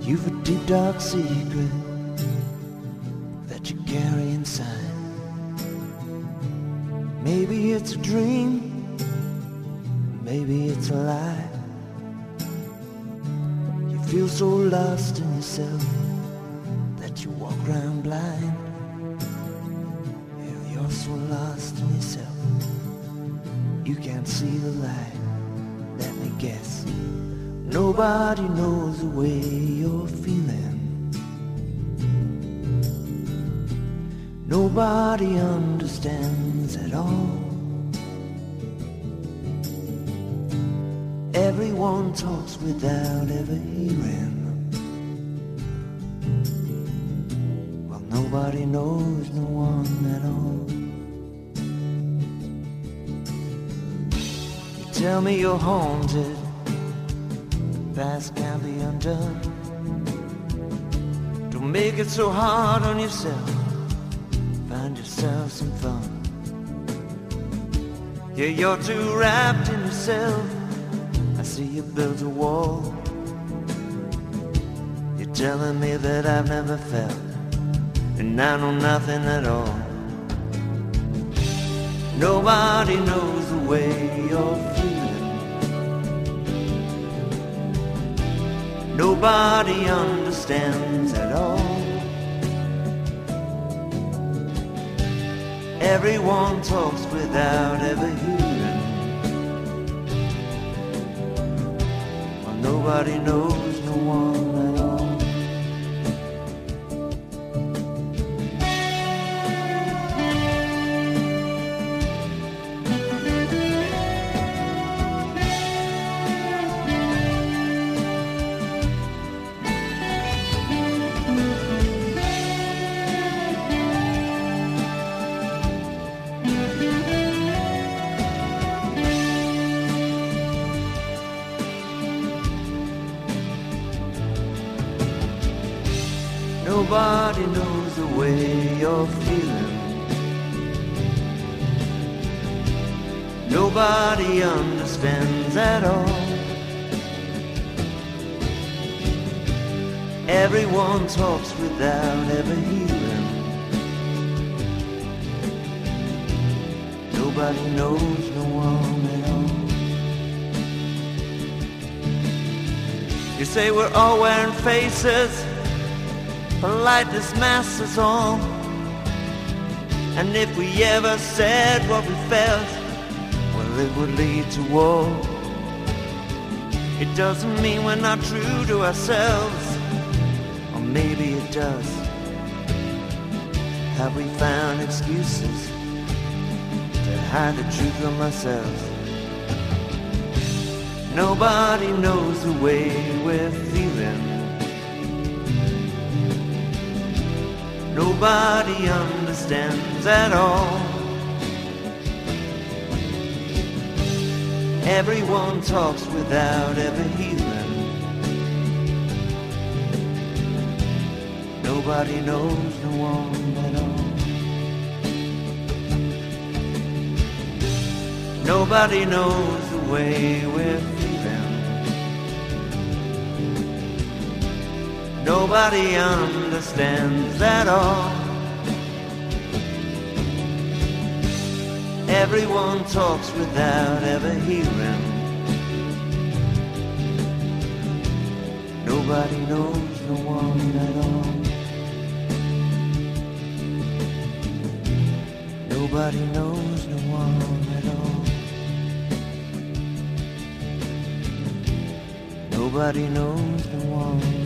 You've a deep dark secret that you carry inside. Maybe it's a dream, maybe it's a lie. You feel so lost in yourself that you walk around blind. Yeah, you're so lost in yourself, you can't see the light. Let me guess, nobody knows the way you're feeling. Nobody understands at all. Everyone talks without ever hearing. Well, nobody knows no one at all. You tell me you're haunted, the past can't be undone. Don't make it so hard on yourself, find yourself some fun. Yeah, you're too wrapped in yourself, I see you built a wall. You're telling me that I've never felt, and I know nothing at all. Nobody knows the way you're feeling. Nobody understands at all. Everyone talks without ever hearing. Well, nobody knows no one at all. Nobody knows the way you're feeling. Nobody understands at all. Everyone talks without ever hearing. Nobody knows no one at all. You say we're all wearing faces, politeness masks us all. And if we ever said what we felt, well, it would lead to war. It doesn't mean we're not true to ourselves, or maybe it does. Have we found excuses to hide the truth from ourselves? Nobody knows the way we're feeling. Nobody understands at all. Everyone talks without ever hearing. Nobody knows no one at all. Nobody knows the way we're feeling. Nobody understands at all. Everyone talks without ever hearing. Nobody knows no one at all. Nobody knows no one at all. Nobody knows no one.